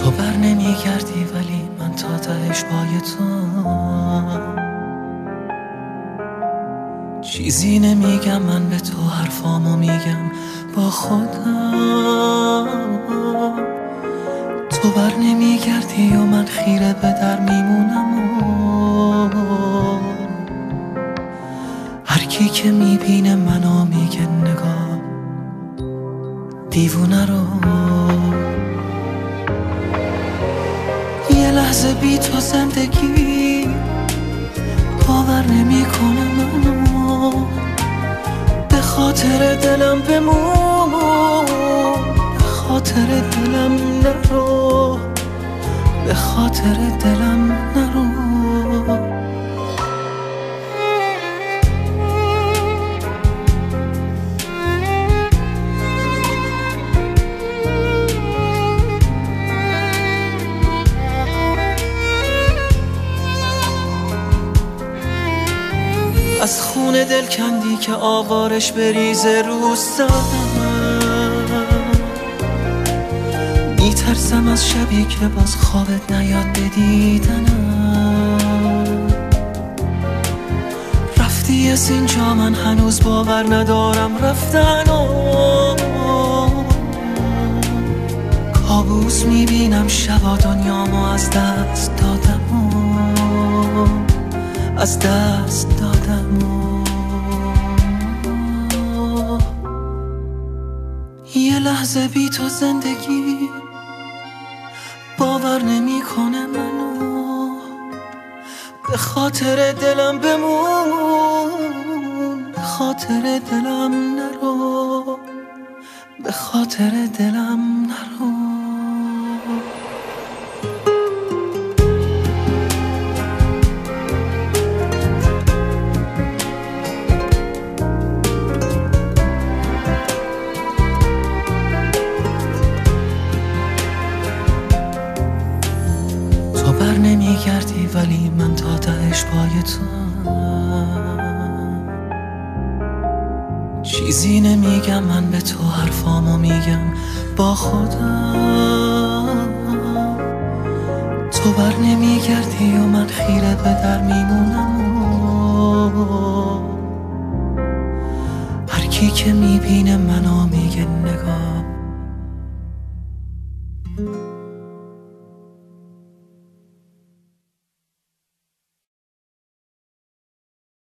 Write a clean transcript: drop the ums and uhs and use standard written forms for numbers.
تو بر نمیگردی ولی من تا تهش پای تو. چیزی نمیگم من به تو، حرفامو میگم با خودم. تو بر نمیگردی و من خیره به در میمونم و هر کی که میبینه منو میگه نگاه دیوونه رو. یه لحظه بی تو زندگی باور نمیکنه منو، به خاطر دلم بمون، به خاطر دلم نرو، به خاطر دلم نرو. از خون دل کندی که آوارش بریزه رو سرم. میترسم از شبی که باز خوابت نیاد به دیدنم. رفتی از اینجا من هنوز باور ندارم رفتن و کابوس میبینم شبا دنیامو از دست دادم و از دست دادم و یه لحظه بی تو زندگی باور نمیکنه منو، به خاطر دلم بمون، به خاطر دلم نرو، به خاطر دلم نرو. بر نمیگردی ولی من تا تهش پای تو. چیزی نمیگم من به تو، حرفامو میگم با خودم. تو بر نمیگردی و من خیره به در میمونم و هر کی که میبینه منو میگه نگاه